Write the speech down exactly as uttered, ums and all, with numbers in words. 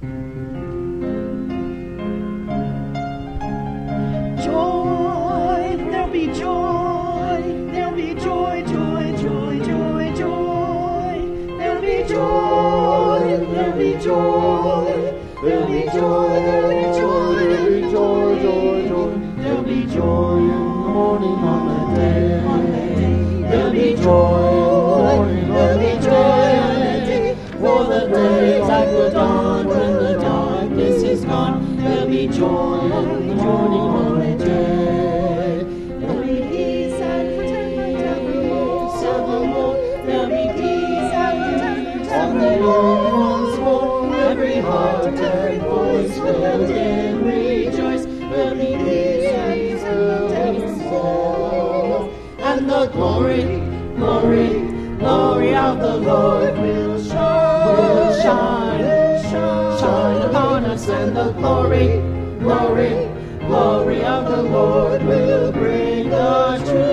Joy, there'll be joy, there'll be joy, joy, joy, joy, joy. There'll be joy, there'll be joy, there'll be joy, there'll be joy, there'll be joy, joy, joy. There'll be joy in the morning on the day. There'll be joy, there'll be joy on the day. For the daylight will dawn when the darkness is gone. There'll be joy in the morning on the day. There'll be peace and contentment evermore, evermore. There'll be peace and contentment on the earth once more. Every heart, every voice will again rejoice. There'll be peace and contentment evermore. And the glory, glory, glory of the Lord will shine, will shine, shine, shine upon us. And the glory, glory, glory of the Lord will bring us to